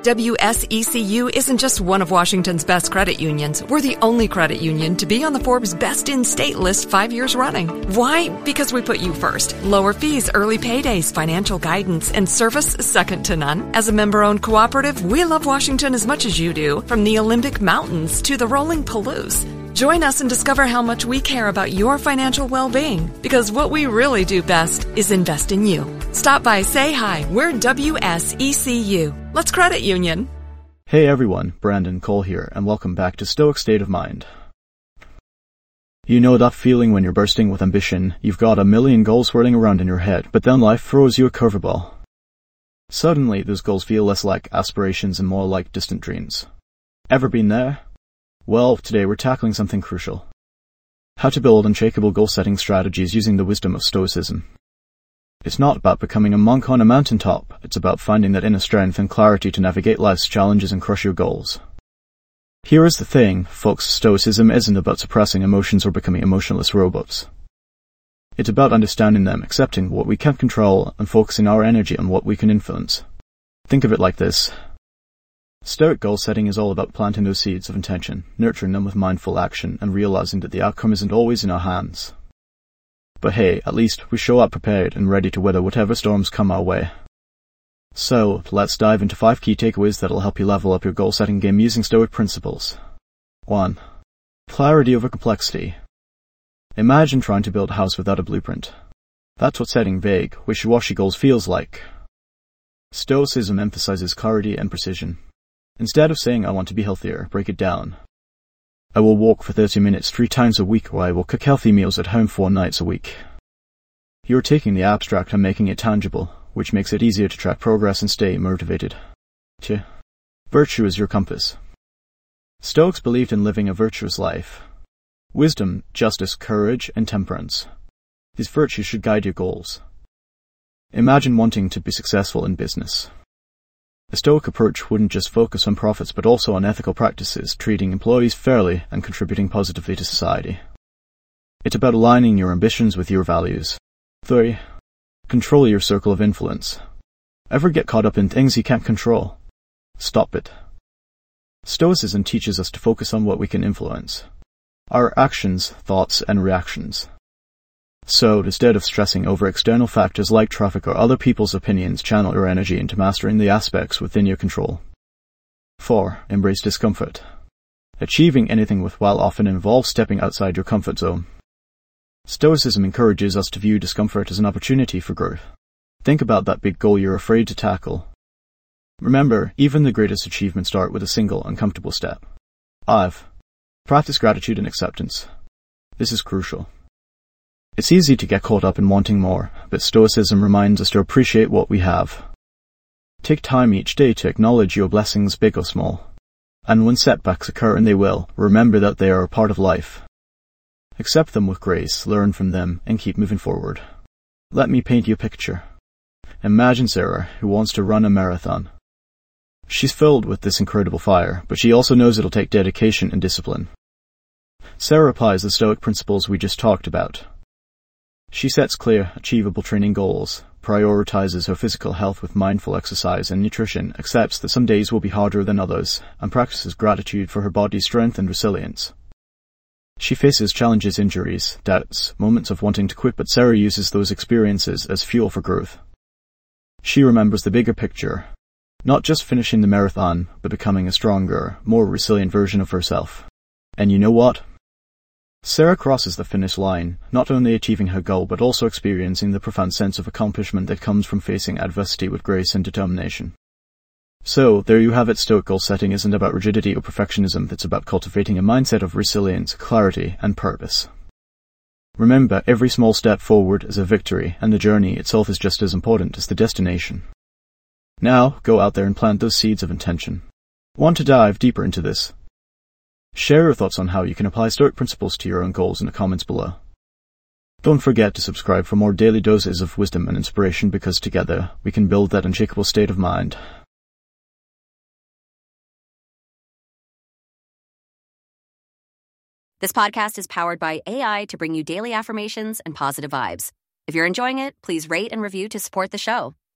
WSECU isn't just one of Washington's best credit unions. We're the only credit union to be on the Forbes Best in State list 5 years running. Why? Because we put you first. Lower fees, early paydays, financial guidance, and service second to none. As a member-owned cooperative, we love Washington as much as you do, from the Olympic Mountains to the rolling Palouse. Join us and discover how much we care about your financial well-being, because what we really do best is invest in you. Stop by, say hi. We're WSECU. Let's credit union. Hey everyone, Brandon Cole here, and welcome back to Stoic State of Mind. You know that feeling when you're bursting with ambition, you've got a million goals swirling around in your head, but then life throws you a curveball. Suddenly, those goals feel less like aspirations and more like distant dreams. Ever been there? Well, today we're tackling something crucial. How to build unshakable goal-setting strategies using the wisdom of Stoicism. It's not about becoming a monk on a mountaintop, it's about finding that inner strength and clarity to navigate life's challenges and crush your goals. Here is the thing, folks, Stoicism isn't about suppressing emotions or becoming emotionless robots. It's about understanding them, accepting what we can't control, and focusing our energy on what we can influence. Think of it like this. Stoic goal setting is all about planting those seeds of intention, nurturing them with mindful action, and realizing that the outcome isn't always in our hands. But hey, at least we show up prepared and ready to weather whatever storms come our way. So, let's dive into 5 key takeaways that'll help you level up your goal setting game using Stoic principles. 1. Clarity over complexity. Imagine trying to build a house without a blueprint. That's what setting vague, wishy-washy goals feels like. Stoicism emphasizes clarity and precision. Instead of saying, I want to be healthier, break it down. I will walk for 30 minutes 3 times a week, or I will cook healthy meals at home 4 nights a week. You're taking the abstract and making it tangible, which makes it easier to track progress and stay motivated. 2. Virtue is your compass. Stoics believed in living a virtuous life. Wisdom, justice, courage, and temperance. These virtues should guide your goals. Imagine wanting to be successful in business. A Stoic approach wouldn't just focus on profits but also on ethical practices, treating employees fairly and contributing positively to society. It's about aligning your ambitions with your values. 3. Control your circle of influence. Ever get caught up in things you can't control? Stop it. Stoicism teaches us to focus on what we can influence. Our actions, thoughts, and reactions. So, instead of stressing over external factors like traffic or other people's opinions, channel your energy into mastering the aspects within your control. 4. Embrace discomfort. Achieving anything worthwhile often involves stepping outside your comfort zone. Stoicism encourages us to view discomfort as an opportunity for growth. Think about that big goal you're afraid to tackle. Remember, even the greatest achievements start with a single uncomfortable step. 5. Practice gratitude and acceptance. This is crucial. It's easy to get caught up in wanting more, but Stoicism reminds us to appreciate what we have. Take time each day to acknowledge your blessings, big or small. And when setbacks occur, and they will, remember that they are a part of life. Accept them with grace, learn from them, and keep moving forward. Let me paint you a picture. Imagine Sarah, who wants to run a marathon. She's filled with this incredible fire, but she also knows it'll take dedication and discipline. Sarah applies the Stoic principles we just talked about. She sets clear, achievable training goals, prioritizes her physical health with mindful exercise and nutrition, accepts that some days will be harder than others, and practices gratitude for her body's strength and resilience. She faces challenges, injuries, doubts, moments of wanting to quit, but Sarah uses those experiences as fuel for growth. She remembers the bigger picture, not just finishing the marathon, but becoming a stronger, more resilient version of herself. And you know what? Sarah crosses the finish line, not only achieving her goal but also experiencing the profound sense of accomplishment that comes from facing adversity with grace and determination. So, there you have it. Stoic goal setting isn't about rigidity or perfectionism, it's about cultivating a mindset of resilience, clarity, and purpose. Remember, every small step forward is a victory, and the journey itself is just as important as the destination. Now, go out there and plant those seeds of intention. Want to dive deeper into this? Share your thoughts on how you can apply Stoic principles to your own goals in the comments below. Don't forget to subscribe for more daily doses of wisdom and inspiration, because together we can build that unshakable state of mind. This podcast is powered by AI to bring you daily affirmations and positive vibes. If you're enjoying it, please rate and review to support the show.